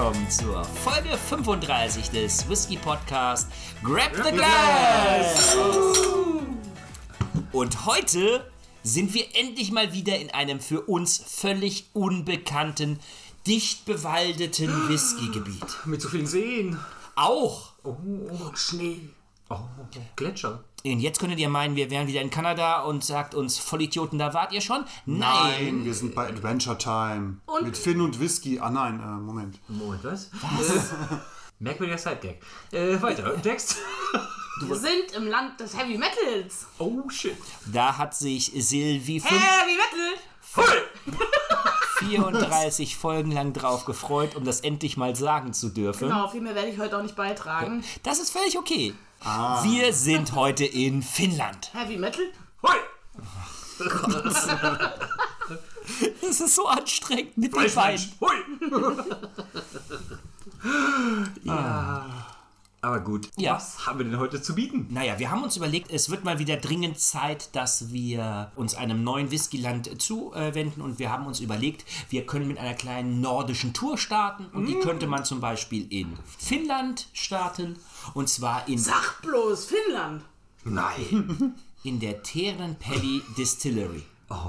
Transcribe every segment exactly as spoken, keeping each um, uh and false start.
willkommen zur Folge fünfunddreißig des Whisky Podcast Grab the Glass! Und heute sind wir endlich mal wieder in einem für uns völlig unbekannten, dicht bewaldeten Whisky-Gebiet. Mit so vielen Seen. Auch! Oh, Schnee. Oh, Gletscher. Und jetzt könntet ihr meinen, wir wären wieder in Kanada und sagt uns, Vollidioten, da wart ihr schon? Nein! Nein, wir sind bei Adventure Time. Und? Mit Finn und Whisky. Ah nein, äh, Moment. Moment, was? Was? Merkwürdiger Side-Gag. Äh, weiter. Text. Wir sind im Land des Heavy Metals. Oh, shit. Da hat sich Silvi Heavy Metal! Voll! vierunddreißig Folgen lang drauf gefreut, um das endlich mal sagen zu dürfen. Genau, viel mehr werde ich heute auch nicht beitragen. Das ist völlig okay. Ah. Wir sind heute in Finnland. Heavy Metal? Hoi! Das ist so anstrengend mit den Beinen. Hui! Ja. Aber gut, Ja. Was haben wir denn heute zu bieten? Naja, wir haben uns überlegt, es wird mal wieder dringend Zeit, dass wir uns einem neuen Whiskyland zuwenden. Und wir haben uns überlegt, wir können mit einer kleinen nordischen Tour starten. Und die könnte man zum Beispiel in Finnland starten. Und zwar in, Sag bloß, Finnland. Nein. in der Terenpeli Distillery.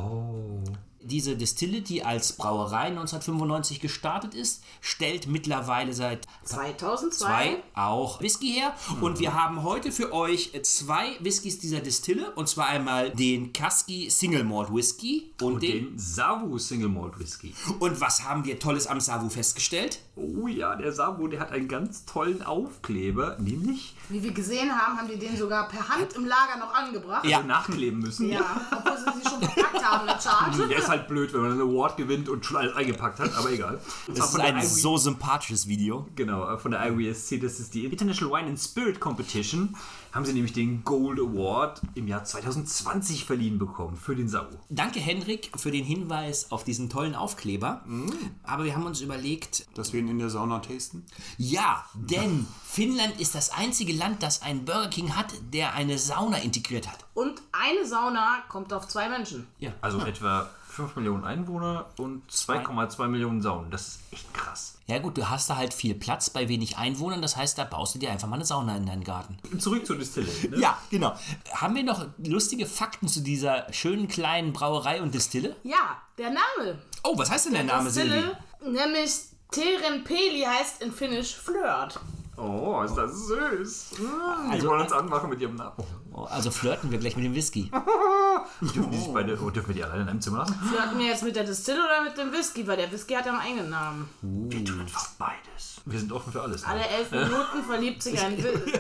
Oh. Diese Distille, die als Brauerei neunzehnhundertfünfundneunzig gestartet ist, stellt mittlerweile seit zweitausendzwei zwei auch Whisky her. Und wir haben heute für euch zwei Whiskys dieser Distille. Und zwar einmal den Caskey Single Malt Whisky und, Und den... den Savu Single Malt Whisky. Und was haben wir Tolles am Savu festgestellt? Oh ja, der Savu, der hat einen ganz tollen Aufkleber, nämlich Wie wir gesehen haben, haben die den sogar per Hand im Lager noch angebracht. Ja. also nachkleben müssen. Ja, obwohl sie sie schon verpackt haben, der Chart. Der ist halt blöd, wenn man einen Award gewinnt und schon alles eingepackt hat, aber egal. Und zwar Das ist von der ein I W- so sympathisches Video. Genau, von der I W S C, das ist die International Wine and Spirit Competition, haben sie nämlich den Gold Award im Jahr zweitausendzwanzig verliehen bekommen für den Savu. Danke, Henrik, für den Hinweis auf diesen tollen Aufkleber. Aber wir haben uns überlegt, Dass wir ihn in der Sauna tasten. ja, denn Finnland ist das einzige Land, das einen Burger King hat, der eine Sauna integriert hat. Und eine Sauna kommt auf zwei Menschen. Ja. Also etwa fünf Millionen Einwohner und zwei Komma zwei Millionen Saunen. Das ist echt krass. Ja gut, du hast da halt viel Platz bei wenig Einwohnern, das heißt, da baust du dir einfach mal eine Sauna in deinen Garten. Zurück zur Distille. Ne? Ja, genau. Haben wir noch lustige Fakten zu dieser schönen kleinen Brauerei und Distille? Ja, der Name. Oh, was heißt denn der Name, Silvi? Distille, nämlich Terenpeli heißt in Finnisch Flirt. Oh, ist das süß. Die Also- wollen uns anmachen mit ihrem Namen. Oh, also flirten wir gleich mit dem Whisky. Dürfen, die sich beide, oh, dürfen wir die alleine in einem Zimmer lassen? Flirten wir jetzt mit der Distille oder mit dem Whisky? Weil der Whisky hat ja einen eigenen Namen. Wir tun einfach beides. Wir sind offen für alles. Ne? Alle elf Minuten verliebt sich ein Whisky.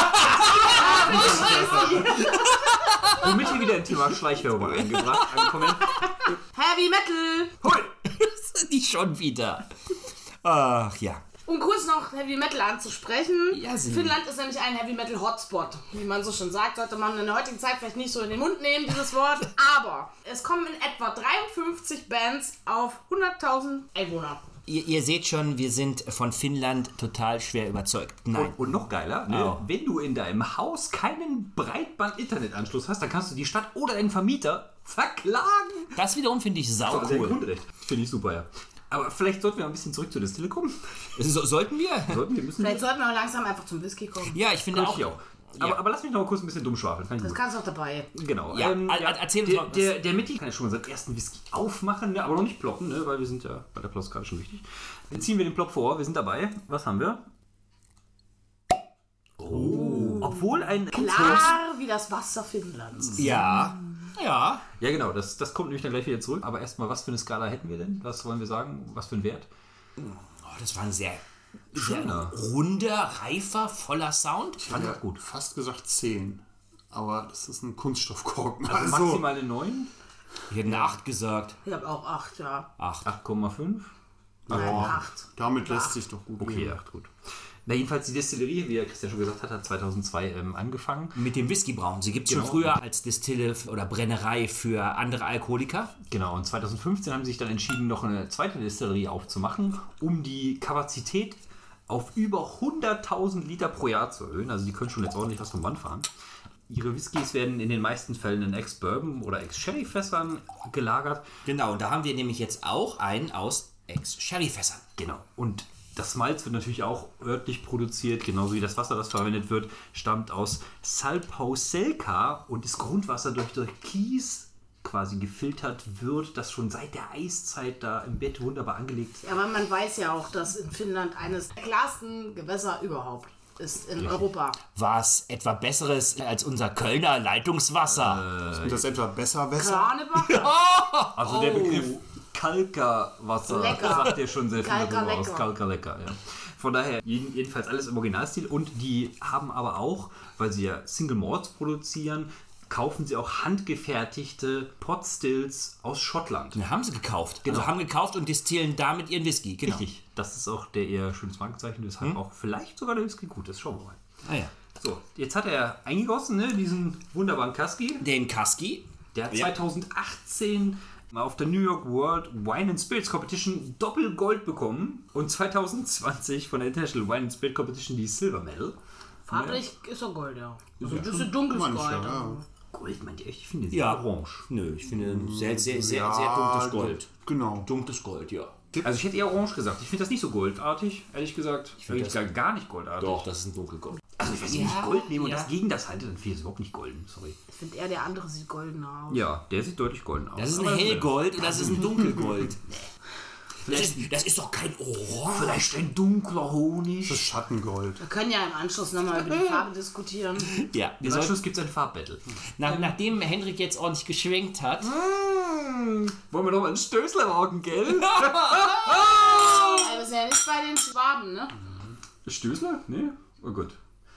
Womit wir wieder im Thema Schleichwerbung eingebracht ankommen. Heavy Metal! Hoi! Nicht schon wieder. Ach ja. Um kurz noch Heavy Metal anzusprechen. Ja, Silvi. Finnland ist nämlich ein Heavy Metal Hotspot. Wie man so schon sagt, sollte man in der heutigen Zeit vielleicht nicht so in den Mund nehmen, dieses Wort. Aber es kommen in etwa dreiundfünfzig Bands auf hunderttausend Einwohner. Ihr, ihr seht schon, wir sind von Finnland total schwer überzeugt. Nein. Und, und noch geiler, ne? Oh. Wenn du in deinem Haus keinen Breitband-Internetanschluss hast, dann kannst du die Stadt oder deinen Vermieter verklagen. Das wiederum finde ich sau Sehr cool. Grundrecht. Finde ich super, ja. Aber vielleicht sollten wir ein bisschen zurück zur Distille kommen. So, sollten wir? Sollten wir müssen. Vielleicht sollten wir auch langsam einfach zum Whisky kommen. Ja, ich finde auch. Ich auch. Aber, Ja. aber lass mich noch mal kurz ein bisschen dumm schwafeln. Fand ich Das gut. kannst du auch dabei. Genau. Ja, er- er- erzähl uns der, mal was. der, der Mitti kann ja schon seinen ersten Whisky aufmachen, ne? Aber noch nicht ploppen, ne? Weil wir sind ja bei der Plop gerade schon wichtig. Dann ziehen wir den Plop vor, wir sind dabei. Was haben wir? Oh. Obwohl ein... Klar wie das Wasser Finnlands. Ja. Ja. Ja genau, das, das kommt nämlich dann gleich wieder zurück. Aber erstmal, was für eine Skala hätten wir denn? Was wollen wir sagen? Was für einen Wert? Oh, das war ein sehr, sehr Schöner. runder, reifer, voller Sound. Ich fand das gut. Fast gesagt zehn. Aber das ist ein Kunststoffkorken. Also Also, maximal eine neun? Ich hätte eine acht gesagt. Ich habe auch acht, ja. acht. acht Komma fünf? Nein, ja, acht. damit lässt sich doch gut Okay, leben. acht, gut. Na jedenfalls die Destillerie, wie der Christian schon gesagt hat, hat zweitausendzwei ähm, angefangen. Mit dem Whiskybrauen. Sie gibt es Genau. schon früher als Distille oder Brennerei für andere Alkoholiker. Genau, und zweitausendfünfzehn haben sie sich dann entschieden, noch eine zweite Destillerie aufzumachen, um die Kapazität auf über hunderttausend Liter pro Jahr zu erhöhen. Also die können schon jetzt ordentlich was vom Band fahren. Ihre Whiskys werden in den meisten Fällen in Ex-Bourbon oder Ex-Sherry-Fässern gelagert. Genau, und da haben wir nämlich jetzt auch einen aus Ex-Sherry-Fässern. Genau. Und Das Malz wird natürlich auch örtlich produziert, genauso wie das Wasser, das verwendet wird, stammt aus Salpauselka und das Grundwasser durch, durch Kies quasi gefiltert wird, das schon seit der Eiszeit da im Bett wunderbar angelegt ist. Ja, aber man weiß ja auch, dass in Finnland eines der klarsten Gewässer überhaupt ist in Richtig. Europa. Was etwa Besseres als unser Kölner Leitungswasser? Ist das etwa besser, besser? Kranebach? Also oh. der Begriff Kalkerwasser Lecker. sagt ja schon sehr viel Kalker darüber aus. lecker. Kalker lecker, ja. Von daher jeden, jedenfalls alles im Originalstil und die haben aber auch, weil sie ja Single Malts produzieren, kaufen sie auch handgefertigte Potstills aus Schottland. Ja, haben sie gekauft. Genau. Also haben gekauft und distillen damit ihren Whisky. Genau. Richtig. Das ist auch der eher schönes Markenzeichen, weshalb hm? auch vielleicht sogar der Whisky gut ist. Schauen wir mal. Ah ja. So, jetzt hat er eingegossen, ne, diesen wunderbaren Kaski. Den Kaski. Der hat Ja. zweitausendachtzehn auf der New York World Wine and Spirits Competition Doppelgold bekommen und zweitausendzwanzig von der International Wine and Spirit Competition die Silver Medal. Farblich ist er Gold, ja. Also Ja, das schon ist dunkles mancher, Gold. ja. Gold, meint ihr echt? Ich finde sie Ja. orange. Nö, ich finde sehr, sehr, sehr, Ja, sehr dunkles Gold. Genau. Dunkles Gold, ja. Also ich hätte eher orange gesagt. Ich finde das nicht so goldartig, ehrlich gesagt. Ich finde das- gar, gar nicht goldartig. Doch, das ist ein dunkelgold. Also ich weiß nicht, wenn Ja, ich Gold nehme und ja. das gegen das halte, dann finde ich es überhaupt nicht golden. Sorry. Ich finde eher, der andere sieht goldener aus. Ja, der sieht deutlich golden aus. Das ist ein Aber- Hellgold und das ist ein Dunkelgold. Das ist, das ist doch kein Orange. Vielleicht ein dunkler Honig. Das ist Schattengold. Wir können ja im Anschluss nochmal über die Farbe diskutieren. Ja, wir Im sollten, Anschluss gibt es ein Farbbattle. nach, nachdem Hendrik jetzt ordentlich geschwenkt hat, Wollen wir noch mal einen Stößler wagen, gell? Aber wir sind ja nicht bei den Schwaben, ne? Stößler? Nee? Oh gut.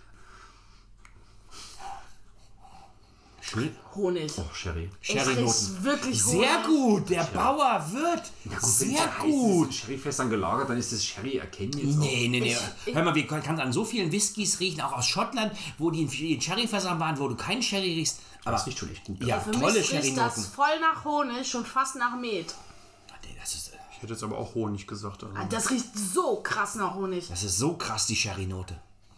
Honig. Oh, Sherry. Es Sherry-Noten. riecht wirklich Honig. Sehr gut, der Bauer wird. Wenn Sehr es gut. Heißt, Sherryfest dann gelagert, dann ist das Sherry erkennen jetzt Nee, nee, nee. Ich- Hör mal, wir können an so vielen Whiskys riechen, auch aus Schottland, wo die in Sherryfässern waren, wo du keinen Sherry riechst. auch. Aber Das riecht schon echt gut. ja, Für tolle mich riecht das Sherry-Noten. voll nach Honig, schon fast nach Met. Nee, Das ist, Ich hätte jetzt aber auch Honig gesagt. Also. Das riecht so krass nach Honig. das ist so krass, die Sherry-Note.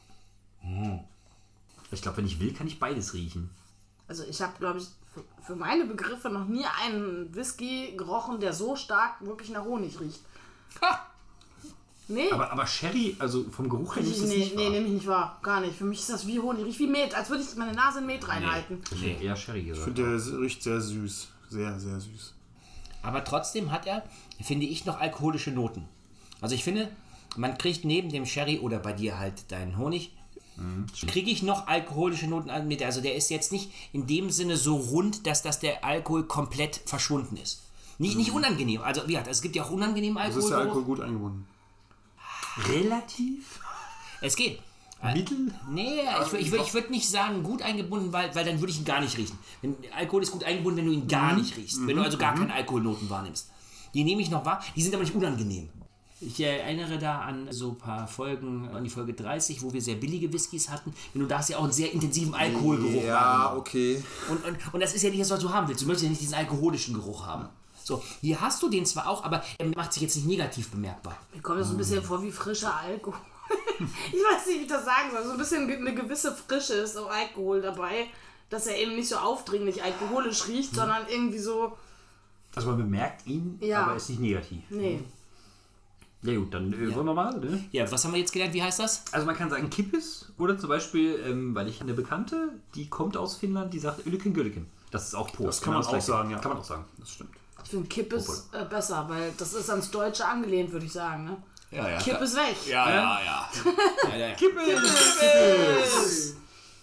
Ich glaube, wenn ich will, kann ich beides riechen. Also ich habe, glaube ich, für, für meine Begriffe noch nie einen Whisky gerochen, der so stark wirklich nach Honig riecht. Ha! Nee, Aber, aber Sherry, also vom Geruch her ich, ist es nee, nicht nee, wahr. nehme ich nicht wahr. Gar nicht. Für mich ist das wie Honig. Riecht wie Met, als würde ich meine Nase in Met reinhalten. Ich hätte eher Sherry Ich gesagt. finde, der riecht sehr süß. Sehr, sehr süß. Aber trotzdem hat er, finde ich, noch alkoholische Noten. Also ich finde, man kriegt neben dem Sherry oder bei dir halt deinen Honig, kriege ich noch alkoholische Noten mit. Also der ist jetzt nicht in dem Sinne so rund, dass das der Alkohol komplett verschwunden ist. Nicht, nicht unangenehm. Also wie gesagt, es gibt ja auch unangenehmen Das Alkohol. ist der Alkohol gut eingebunden. Relativ? Es geht. Mittel? Nee, ich, wür- ich, wür- ich würde nicht sagen gut eingebunden, weil, weil dann würde ich ihn gar nicht riechen. Wenn, Alkohol ist gut eingebunden, wenn du ihn gar nicht riechst. Wenn du also gar keine Alkoholnoten wahrnimmst. Die nehme ich noch wahr, die sind aber nicht unangenehm. Ich erinnere da an so ein paar Folgen, an die Folge dreißig, wo wir sehr billige Whiskys hatten. Wenn du da hast ja auch einen sehr intensiven Alkoholgeruch. wahrgenommen. okay. Und, und, und das ist ja nicht das, was du haben willst. Du möchtest ja nicht diesen alkoholischen Geruch haben. So, hier hast du den zwar auch, aber er macht sich jetzt nicht negativ bemerkbar. Mir kommt das so ein bisschen vor wie frischer Alkohol. Ich weiß nicht, wie ich das sagen soll. So ein bisschen eine gewisse Frische ist so Alkohol dabei, dass er eben nicht so aufdringlich alkoholisch riecht, sondern irgendwie so, Also man bemerkt ihn, Ja. aber ist nicht negativ. nee. Ja gut, dann äh, wollen wir mal, ne? Ja, was haben wir jetzt gelernt? Wie heißt das? Also man kann sagen Kippis oder zum Beispiel, ähm, weil ich eine Bekannte, die kommt aus Finnland, die sagt Ylliken Gylliken. Das ist auch Post. Das kann man Genau auch Gleiche. sagen, ja. Kann man auch sagen. Das stimmt. Ich finde Kipp ist äh, besser, weil das ist ans Deutsche angelehnt, würde ich sagen. Ne? Ja, ja. Kipp ist weg. Ja, ja, ja. ja, ja, ja. Kippis!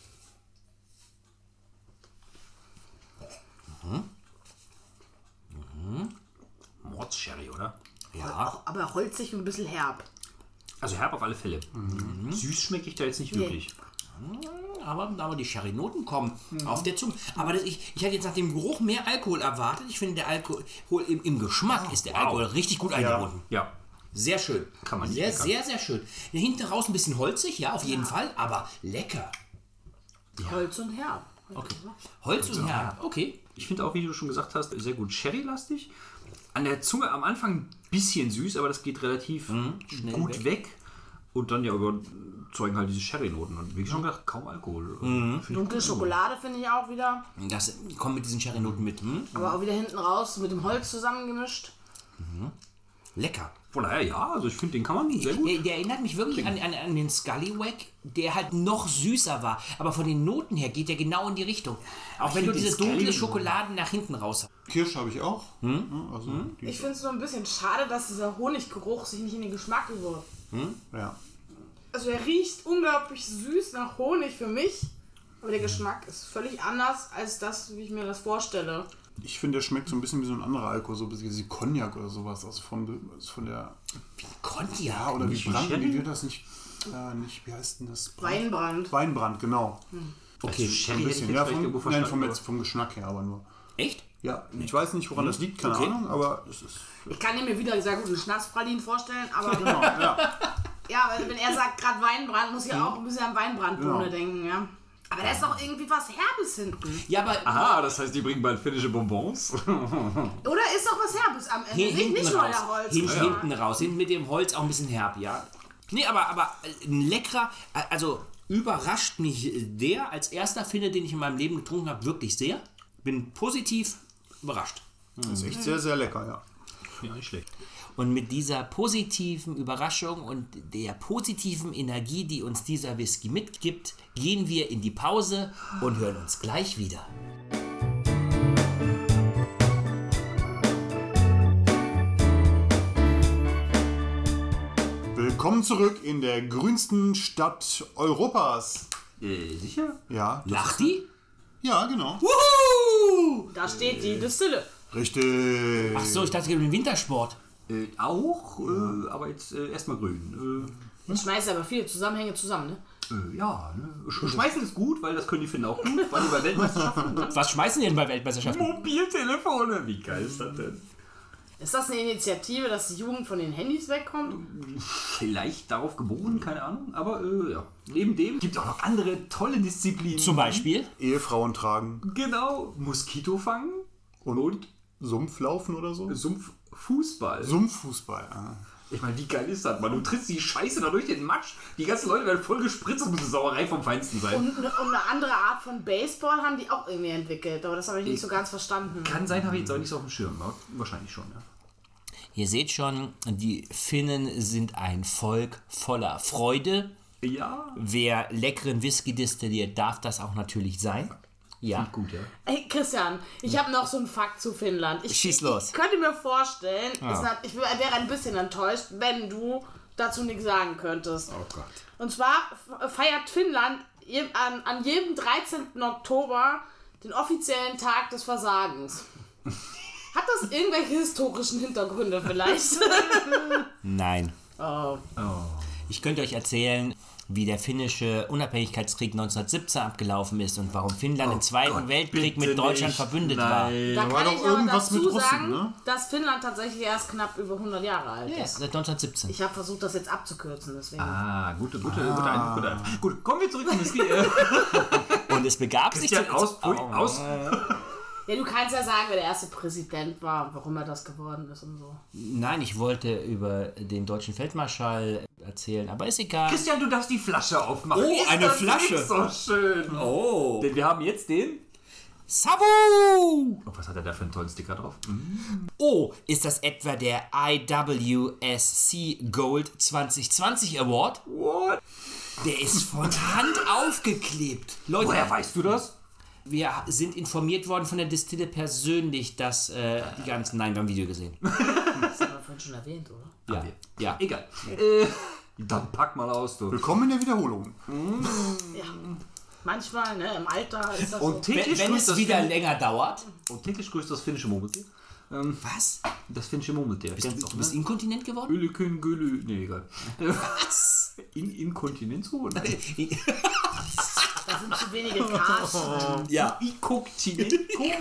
Mords-Sherry, oder? ja. Aber holzig und ein bisschen herb. Also herb auf alle Fälle. Süß schmecke ich da jetzt nicht wirklich. Aber, aber die Sherry-Noten kommen auf der Zunge. Aber das, ich, ich hatte jetzt nach dem Geruch mehr Alkohol erwartet. Ich finde, der Alkohol im, im Geschmack ist der Alkohol richtig gut eingebunden. Ja. Sehr schön. Kann man nicht Sehr, meckern. sehr, sehr schön. Ja, hinten raus ein bisschen holzig, ja, auf jeden Fall, aber lecker. Holz und herb. Okay. Holz und Herb, okay. Ich finde auch, wie du schon gesagt hast, sehr gut Sherry-lastig. An der Zunge am Anfang ein bisschen süß, aber das geht relativ schnell gut weg. weg. Und dann ja überzeugen halt diese Sherry-Noten. Und wie schon gesagt, kaum Alkohol. Find ich Dunkle gut. Schokolade finde ich auch wieder. Das kommt mit diesen Sherry-Noten mit. Hm? Aber auch wieder hinten raus mit dem Holz zusammengemischt. Lecker. Von daher, ja, also ich finde, den kann man sehr gut. Der, der erinnert mich wirklich an, an, an den Scallywag, der halt noch süßer war. Aber von den Noten her geht der genau in die Richtung. Auch wenn du diese dunkle Schokolade nach hinten raus hast. Kirsch habe ich auch. Hm? Also hm? Ich finde es nur ein bisschen schade, dass dieser Honiggeruch sich nicht in den Geschmack über. Hm? Ja. Also er riecht unglaublich süß nach Honig für mich. Aber der Geschmack ist völlig anders als das, wie ich mir das vorstelle. Ich finde, der schmeckt so ein bisschen wie so ein anderer Alkohol, so ein bisschen wie Cognac oder sowas. Also von, von der... Wie Cognac? Ja, oder wie Nicht Brand, Sherry? wie wird das nicht... Äh, nicht, wie heißt denn das? Weinbrand. Weinbrand, genau. Okay, Sherry Ein hätte ich bisschen, jetzt ja, vielleicht vom, irgendwo nein, verstanden. vom, aber- vom Geschmack her aber nur. Echt? Ja, ich weiß nicht, woran das liegt, keine Okay. Ahnung, aber es ist... Ich kann mir wieder sehr gut einen Schnapspralinen vorstellen, aber Genau, ja. ja, weil wenn er sagt gerade Weinbrand, muss ich auch ein bisschen an Weinbrandbohne Genau. denken, ja. Aber da ist doch irgendwie was Herbes hinten. Ja, aber Aha, das heißt, die bringen bald finnische Bonbons. Oder ist doch was Herbes am Ende? Hier, nicht hinten nicht raus. neuer Holz. Hin, ja. Hinten raus. Hinten mit dem Holz auch ein bisschen herb, ja. Nee, aber, aber ein leckerer, also überrascht mich der als erster Finne, den ich in meinem Leben getrunken habe, wirklich sehr. Bin positiv überrascht. Das ist echt sehr, sehr lecker, ja. Ja, nicht schlecht. Und mit dieser positiven Überraschung und der positiven Energie, die uns dieser Whisky mitgibt, gehen wir in die Pause und hören uns gleich wieder. Willkommen zurück in der grünsten Stadt Europas. Äh, sicher? Ja, das- Lacht die? ja, genau. Wuhu! Da steht die Distille. Richtig. Ach so, ich dachte, es geht um den Wintersport. Äh, auch, äh, aber jetzt äh, erstmal grün. Ich schmeiße aber viele Zusammenhänge zusammen, ne? Äh, äh, ja, ne? Sch Schmeißen ist gut, weil das können die Finnen auch gut, weil die bei Weltmeisterschaften. Was schmeißen die denn bei Weltmeisterschaften? Mobiltelefone, wie geil ist das denn? Ist das eine Initiative, dass die Jugend von den Handys wegkommt? Vielleicht darauf geboren, keine Ahnung, aber äh, ja. Neben dem gibt es auch noch andere tolle Disziplinen. Zum Beispiel? Ehefrauen tragen Genau, Moskito fangen und, und Sumpflaufen oder so. Sumpffußball. Sumpffußball. Ah. Ich meine, wie geil ist das, Mann? Du trittst die Scheiße da durch den Matsch. Die ganzen Leute werden voll gespritzt, das muss eine Sauerei vom Feinsten sein. Und eine, und eine andere Art von Baseball haben die auch irgendwie entwickelt, aber das habe ich nicht so ganz verstanden. Kann sein, habe ich jetzt auch nicht so auf dem Schirm. Aber wahrscheinlich schon, ja. Ihr seht schon, die Finnen sind ein Volk voller Freude. Ja. Wer leckeren Whisky destilliert, darf das auch natürlich sein. Ja. Gut, ja. Hey Christian, ich habe noch so einen Fakt zu Finnland. Ich, Schieß los. Ich könnte mir vorstellen, es hat- ich wäre ein bisschen enttäuscht, wenn du dazu nichts sagen könntest. Oh Gott. Und zwar feiert Finnland je- an, an jedem dreizehnten Oktober den offiziellen Tag des Versagens. Hat das irgendwelche historischen Hintergründe vielleicht? Nein. Oh. Ich könnte euch erzählen, wie der finnische Unabhängigkeitskrieg neunzehnhundertsiebzehn abgelaufen ist und warum Finnland im Zweiten Gott, Weltkrieg bitte mit Deutschland nicht. verbündet Nein. war. Da war kann doch ich aber irgendwas dazu mit Russen, sagen, ne? dass Finnland tatsächlich erst knapp über hundert Jahre alt Ja, ist. seit neunzehnhundertsiebzehn. Ich habe versucht, das jetzt abzukürzen, deswegen. Ah, gute, gute, gute Eindruck, gute Eindruck. Gut, kommen wir zurück zum Whisky. Äh, Und es begab sich Christian, zu- aus, pfui, Oh. aus. Ja, du kannst ja sagen, wer der erste Präsident war, warum er das geworden ist und so. Nein, ich wollte über den deutschen Feldmarschall erzählen, aber ist egal. Christian, du darfst die Flasche aufmachen. Oh, Ist eine das Flasche. nicht so schön. Oh. Denn wir haben jetzt den... Savu! Oh, was hat er da für einen tollen Sticker drauf? Mhm. Oh, ist das etwa der I W S C Gold zwanzig zwanzig Award? What? Der ist von Hand aufgeklebt. Leute, Woher weißt du das? wir sind informiert worden von der Distille persönlich, dass äh, die ganzen... Nein, wir haben ein Video gesehen. Das haben wir vorhin schon erwähnt, oder? Ja, ja. Egal. Äh, dann pack mal aus, du. Willkommen in der Wiederholung. Ja. Manchmal, ne, im Alter ist das so. Und Wenn, täglich, wenn grüßt es das wieder Fin- länger dauert... und täglich grüßt das finnische Murmeltier. Ähm, Was? das finnische Murmeltier. Du, Kennst du du bist ne? inkontinent geworden? Ölekün, Gülü... Nee, egal. Was? In Inkontinenz? Oder? Da sind zu wenige Karten. Ja. Inkontinenz?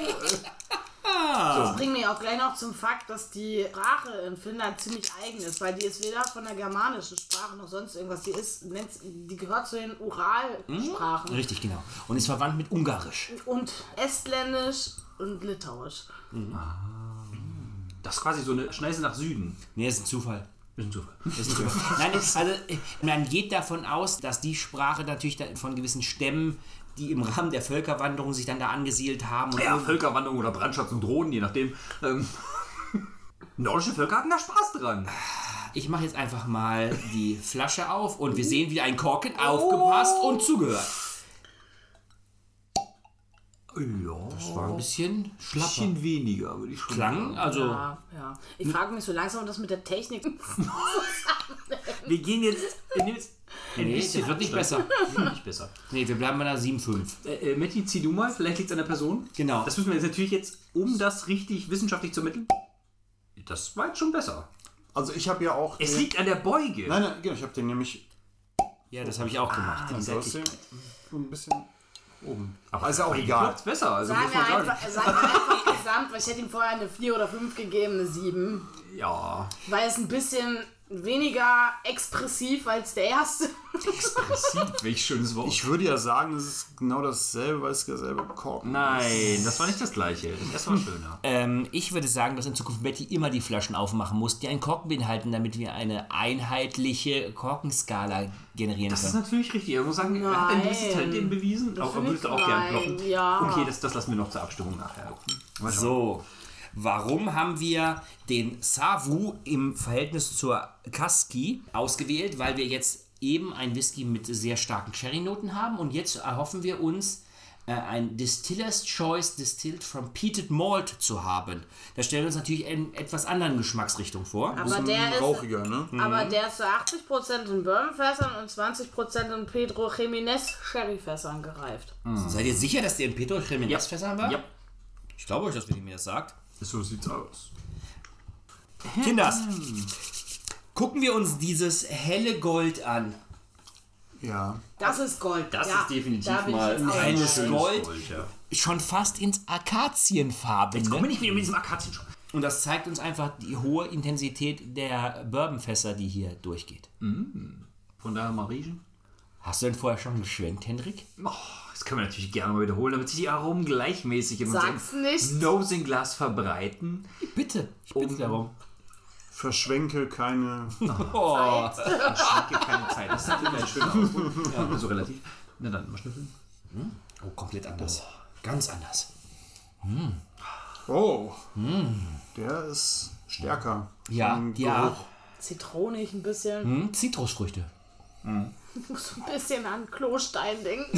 Das bringt mich auch gleich noch zum Fakt, dass die Sprache in Finnland ziemlich eigen ist, weil die ist weder von der germanischen Sprache noch sonst irgendwas. Die ist, nennt, die gehört zu den Uralsprachen. Richtig, genau. Und ist verwandt mit Ungarisch. Und Estländisch und Litauisch. Das ist quasi so eine Schneise nach Süden. Nee, das ist ein Zufall. Ist ein Zufall. Das ist ein Zufall. Nein, es- also äh, man geht davon aus, dass die Sprache natürlich da- von gewissen Stämmen, die im Rahmen der Völkerwanderung sich dann da angesiedelt haben. Und Ja, irgend- Völkerwanderung oder Brandschatz und Drohnen, je nachdem. Ähm, Nordische Völker hatten da Spaß dran. Ich mache jetzt einfach mal die Flasche auf und wir sehen, wie ein Korken aufgepasst und zugehört. Ja, Das war ein bisschen ein schlapper. bisschen weniger, würde ich schon Klang, sagen. also Ja, ja. Ich frage mich so langsam, ob das mit der Technik. Wir gehen jetzt... Wir nehmen jetzt ein nee, bisschen das wird nicht Abstand. besser. Wird nicht besser. Nee, wir bleiben bei einer sieben fünf. Äh, äh, Matti, zieh du mal. Vielleicht liegt es an der Person. Genau. Das müssen wir jetzt natürlich jetzt, um das richtig wissenschaftlich zu ermitteln. Das war jetzt schon besser. Also ich habe ja auch... Es den- liegt an der Beuge. Nein, nein, genau, ich habe den nämlich... Ja, das habe ich auch gemacht. Ah, du hast den so ein bisschen oben. Aber ist ja auch Aber hier egal. klappt's besser. Also Sag muss mir man sagen. einfach, sag mir einfach gesamt, weil ich hätte ihm vorher eine vier oder fünf gegeben, eine sieben. Ja. Weil es ein bisschen weniger expressiv als der erste. Expressiv, welch schönes Wort. Ich würde ja sagen, es ist genau dasselbe, weil es derselbe Korken Nein, das war nicht das gleiche. Das erste war schöner. Ähm, ich würde sagen, dass in Zukunft Betty immer die Flaschen aufmachen muss, die einen Korken beinhalten, damit wir eine einheitliche Korkenskala generieren Das ist können. natürlich richtig. Ich muss sagen, er hat ein gewisses Nein. Talent eben bewiesen. Das Aber find würdest du ich auch gerne nein, kloppen? ja. Okay, das, das lassen wir noch zur Abstimmung nachher. Mal schauen. So, warum haben wir den Savu im Verhältnis zur Kaski ausgewählt? Weil wir jetzt eben ein Whisky mit sehr starken Sherry-Noten haben und jetzt erhoffen wir uns, äh, ein Distiller's Choice Distilled from Peated Malt zu haben. Da stellen wir uns natürlich in etwas anderen Geschmacksrichtung vor. Aber der ist, rauchiger, ne? aber der ist zu achtzig Prozent in Bourbonfässern und zwanzig Prozent in Pedro Jiménez Sherryfässern gereift. Seid ihr sicher, dass der in Pedro Jiménez Fässern war? Ja, Ich glaube euch, dass wenn ihr mir das sagt. So sieht's aus. Kinders, gucken wir uns dieses helle Gold an. Ja. Das ist Gold. das ja, ist definitiv da bin ich mal jetzt auch ein dabei. schönes Gold. ja. Schon fast ins Akazienfarben. Komm nicht wieder mit diesem Akazien schon. Und das zeigt uns einfach die hohe Intensität der Bourbonfässer, die hier durchgeht. Von daher mal riechen. Hast du denn vorher schon geschwenkt, Hendrik? Oh, das können wir natürlich gerne mal wiederholen, damit sich die Aromen gleichmäßig in Sag's unserem nicht. Nosing-Glas verbreiten. Bitte, ich bitte Um- darum. Verschwenke keine... Oh, Schenke keine Zeit. Das ist natürlich ein schöner Ausdruck. Ja, so relativ. Na dann, mal schnüffeln. oh komplett anders. Ganz anders. Oh. Der ist stärker. Ja, Vom ja. Geruch. Zitronig ein bisschen. Hm, Zitrusfrüchte. Ich muss ein bisschen an Klostein denken.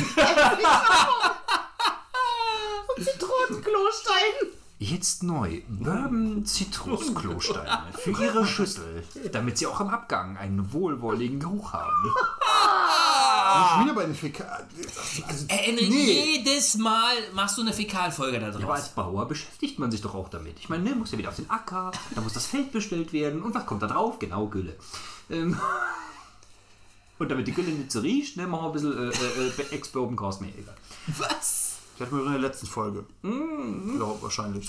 So Zitronenklostein. Jetzt neu. Bourbon Zitrusklosteine für Ihre Schüssel, damit Sie auch am Abgang einen wohlwollenden Geruch haben. Schon wieder bei den Fäkal... Also, Äh, Hendrik, jedes Mal machst du eine Fäkalfolge da Aber draus. als Bauer beschäftigt man sich doch auch damit. Ich meine, ne, muss ja wieder auf den Acker, da muss das Feld bestellt werden. Und was kommt da drauf? Genau, Gülle. Ähm, und damit die Gülle nicht so riecht, ne, machen wir ein bisschen äh, äh, Ex-Bourbon Cast mehr. Egal. Was? das hatten wir in der letzten Folge. Mhm. Glaub, wahrscheinlich.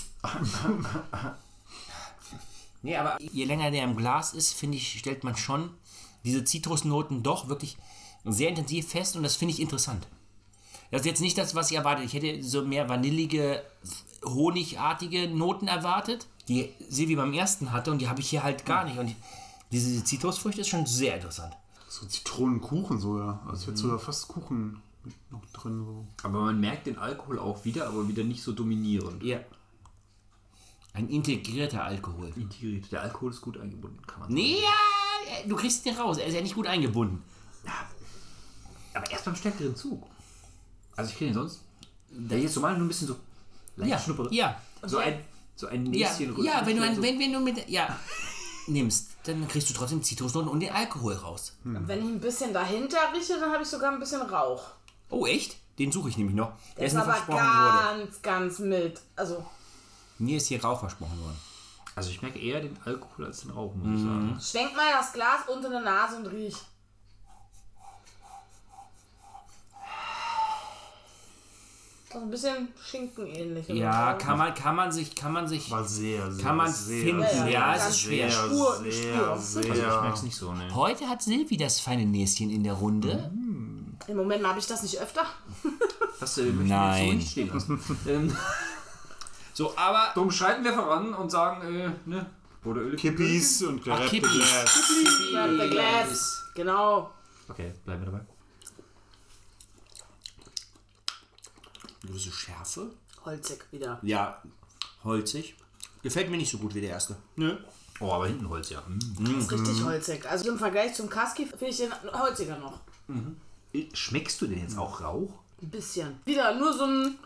Nee, aber je länger der im Glas ist, finde ich, stellt man schon diese Zitrusnoten doch wirklich sehr intensiv fest und das finde ich interessant. Das ist jetzt nicht das, was ich erwartet. Ich hätte so mehr vanillige, honigartige Noten erwartet, die Silvi beim ersten hatte und die habe ich hier halt gar nicht. Und diese Zitrusfrüchte ist schon sehr interessant. So Zitronenkuchen so, ja. Also jetzt sogar fast Kuchen mit noch drin. So. Aber man merkt den Alkohol auch wieder, aber wieder nicht so dominierend. Ja. Ein integrierter Alkohol. Integriert. Der Alkohol ist gut eingebunden, kann man Nee, ja, du kriegst den raus. Er ist ja nicht gut eingebunden. sagen. Aber erst beim stärkeren Zug. Also ich kenne ihn sonst. Der jetzt normal nur ein bisschen so leicht Ja, schnuppere. ja. So ein, so ein Ja, Näschen ja wenn, du ein, so. wenn, wenn du mit ja, nimmst, dann kriegst du trotzdem Zitrusnoten und den Alkohol raus. Wenn ich ein bisschen dahinter rieche, dann habe ich sogar ein bisschen Rauch. Oh, echt? Den suche ich nämlich noch. Der Der ist mir aber versprochen wurde. ganz, ganz mild. Also, Mir ist hier Rauch versprochen worden. Also ich merke eher den Alkohol als den Rauch, muss ich sagen. schwenk mal das Glas unter der Nase und riech. Das ist ein bisschen Schinkenähnlich. Ja, oder? kann man, kann man sich, kann man sich, War sehr, sehr, kann man sehr, finden. sehr, Ja, es ganz ist schwer. sehr, Spur, sehr, Spur. sehr, Also ich merke es nicht so, ne? Heute hat Silvi das feine Näschen in der Runde. Im Moment habe ich das nicht öfter. Das äh, möchte ich Nein. jetzt so nicht stehen lassen. ähm, So, aber darum schreiten wir voran und sagen, äh, ne? Oder Öl. Kippis und Ach, gerappte Kippis. Glas. The Glass. Genau. Okay, bleiben wir dabei. gewisse Schärfe. Holzig wieder. Ja, holzig. Gefällt mir nicht so gut wie der erste. Nö. Oh, aber hinten Holz, ja. Mm. Das ist richtig holzig. Also im Vergleich zum Kaski finde ich den holziger noch. Mhm. Schmeckst du denn jetzt auch Rauch? Ein bisschen. Wieder nur so ein...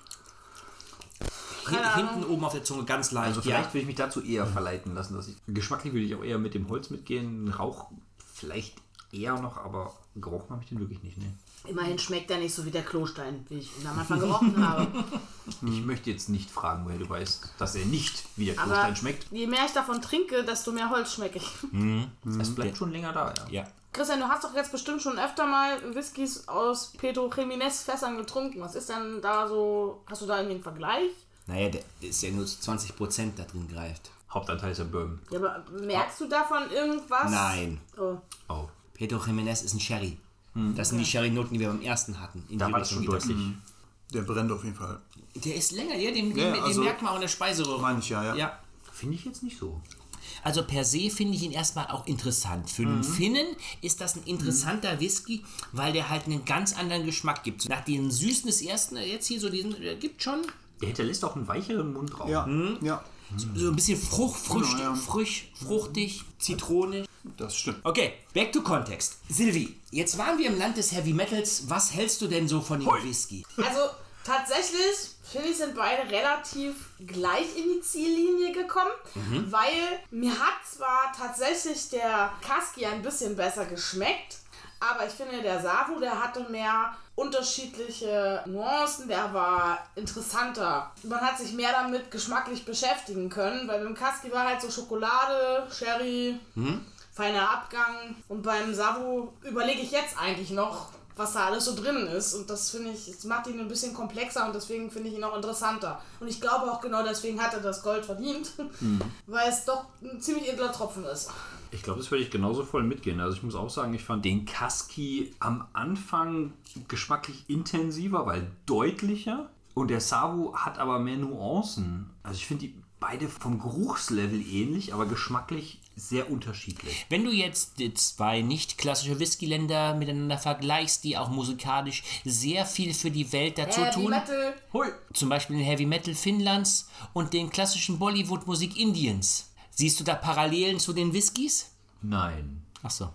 Hier, hinten oben auf der Zunge ganz leicht. Also vielleicht würde ich mich dazu eher verleiten lassen. Dass ich, geschmacklich würde ich auch eher mit dem Holz mitgehen. Rauch vielleicht eher noch, aber gerochen habe ich den wirklich nicht. Ne? Immerhin schmeckt er nicht so wie der Klostein, wie ich ihn am Anfang gerochen habe. Ich möchte jetzt nicht fragen, woher du weißt, dass er nicht wie der Aber Klostein schmeckt. je mehr ich davon trinke, desto mehr Holz schmecke ich. Es bleibt schon länger da, ja. Ja. Christian, du hast doch jetzt bestimmt schon öfter mal Whiskys aus Pedro Jiménez Fässern getrunken. Was ist denn da so, hast du da irgendwie einen Vergleich? Naja, der ist ja nur zu zwanzig Prozent da drin greift. Hauptanteil ist ja Bourbon. Ja, aber merkst du davon irgendwas? Nein. Oh. Oh, Pedro Jiménez ist ein Sherry. Das sind die Sherry-Noten, die wir beim ersten hatten. In da die war es Richtung schon geht das. deutlich. Der brennt auf jeden Fall. Der ist länger, ja, den, Ja, den, also- den merkt man auch in der Speiseröhre. Meine ich ja, ja. Ja. Finde ich jetzt nicht so. Also per se finde ich ihn erstmal auch interessant. Für einen Finnen ist das ein interessanter Whisky, weil der halt einen ganz anderen Geschmack gibt. Nach den Süßen des ersten, jetzt hier so diesen, der gibt schon Der hinterlässt auch einen weicheren Mundraum. Ja, ja, so ein bisschen Frucht, Frucht, Genau, ja. frisch, fruchtig, Zitrone. das stimmt. Okay, back to Kontext. Silvi, jetzt waren wir im Land des Heavy Metals. Was hältst du denn so von dem Whisky? Also tatsächlich finde ich, sind beide relativ gleich in die Ziellinie gekommen, weil mir hat zwar tatsächlich der Kaski ein bisschen besser geschmeckt, aber ich finde, der Savu, der hatte mehr unterschiedliche Nuancen, der war interessanter. Man hat sich mehr damit geschmacklich beschäftigen können, weil beim Kaski war halt so Schokolade, Sherry, feiner Abgang. Und beim Savu überlege ich jetzt eigentlich noch, was da alles so drin ist. Und das finde ich, das macht ihn ein bisschen komplexer und deswegen finde ich ihn auch interessanter. Und ich glaube auch genau deswegen hat er das Gold verdient, weil es doch ein ziemlich edler Tropfen ist. Ich glaube, das würde ich genauso voll mitgehen. Also ich muss auch sagen, ich fand den Kaski am Anfang geschmacklich intensiver, weil deutlicher. Und der Savu hat aber mehr Nuancen. Also ich finde die beide vom Geruchslevel ähnlich, aber geschmacklich sehr unterschiedlich. Wenn du jetzt die zwei nicht klassische Whiskyländer miteinander vergleichst, die auch musikalisch sehr viel für die Welt dazu Heavy tun, Metal. Hui! zum Beispiel den Heavy Metal Finnlands und den klassischen Bollywood-Musik Indiens, siehst du da Parallelen zu den Whiskys? Nein. Ach so.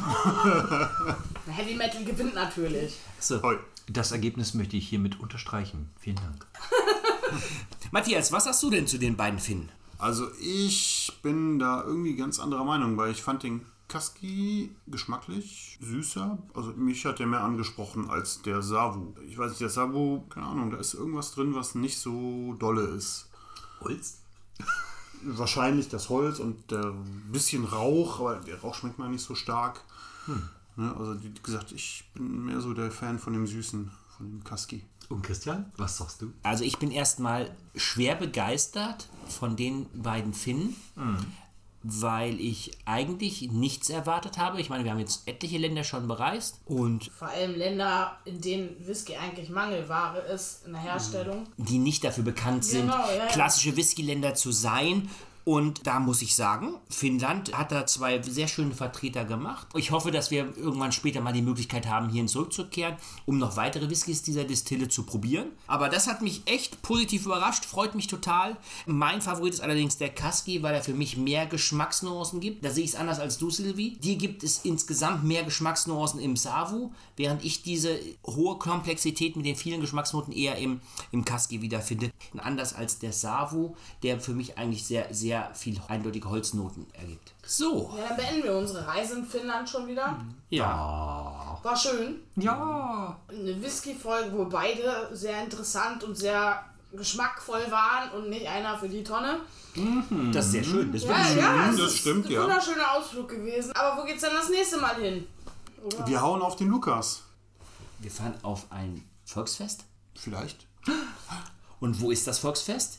Heavy Metal gewinnt natürlich. so. Hoi. Das Ergebnis möchte ich hiermit unterstreichen. Vielen Dank. Matthias, was sagst du denn zu den beiden Finnen? Also ich bin da irgendwie ganz anderer Meinung, weil ich fand den Kaski geschmacklich süßer. Also mich hat der mehr angesprochen als der Savu. Ich weiß nicht, der Savu, keine Ahnung, da ist irgendwas drin, was nicht so dolle ist. Holz? Wahrscheinlich das Holz und der bisschen Rauch, aber der Rauch schmeckt mir nicht so stark. Hm. Ne, also wie gesagt, ich bin mehr so der Fan von dem Süßen, von dem Kaski. Und Christian, was sagst du? Also ich bin erstmal schwer begeistert von den beiden Finnen, weil ich eigentlich nichts erwartet habe. Ich meine, wir haben jetzt etliche Länder schon bereist und Vor allem Länder, in denen Whisky eigentlich Mangelware ist in der Herstellung. die nicht dafür bekannt sind, Genau, ja, ja. klassische Whiskyländer zu sein. Und da muss ich sagen, Finnland hat da zwei sehr schöne Vertreter gemacht. Ich hoffe, dass wir irgendwann später mal die Möglichkeit haben, hierhin zurückzukehren, um noch weitere Whiskys dieser Distille zu probieren. Aber das hat mich echt positiv überrascht, freut mich total. Mein Favorit ist allerdings der Kaski, weil er für mich mehr Geschmacksnuancen gibt. Da sehe ich es anders als du, Sylvie. Dir gibt es insgesamt mehr Geschmacksnuancen im Savu, während ich diese hohe Komplexität mit den vielen Geschmacksnoten eher im, im Kaski wiederfinde. Anders als der Savu, der für mich eigentlich sehr, sehr viel eindeutige Holznoten ergibt. So, Ja, dann beenden wir unsere Reise in Finnland schon wieder. ja. War schön. Ja. Eine Whisky-Folge, wo beide sehr interessant und sehr geschmackvoll waren und nicht einer für die Tonne. Das ist sehr schön. Das ist Ja, wirklich schön. ja, es das ist stimmt, ein ja. wunderschöner Ausflug gewesen. Aber wo geht's denn das nächste Mal hin? Wir hauen auf den Lukas. Wir fahren auf ein Volksfest. Vielleicht. Und wo ist das Volksfest?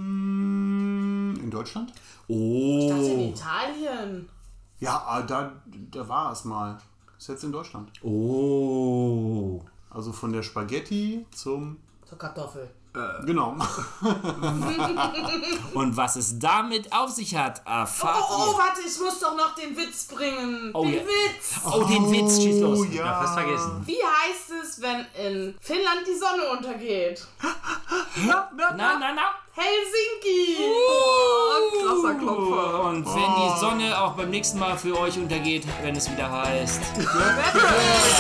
In Deutschland? Das in Oh. Italien. Ja, ah, da, da war es mal. Ist jetzt in Deutschland. Oh. Also von der Spaghetti zum... Zur Kartoffel. Genau. Und was es damit auf sich hat, Oh, erfahrt oh, ihr. warte, ich muss doch noch den Witz bringen. Oh, den ja. Witz. Oh, den Witz, schieß los. Oh, Ja, ja. fast vergessen. Wie heißt es, wenn in Finnland die Sonne untergeht? Na, na, Na, na, na. Helsinki. Oh, krasser Klopfer. Und wenn die Sonne auch beim nächsten Mal für euch untergeht, wenn es wieder heißt. Wetter.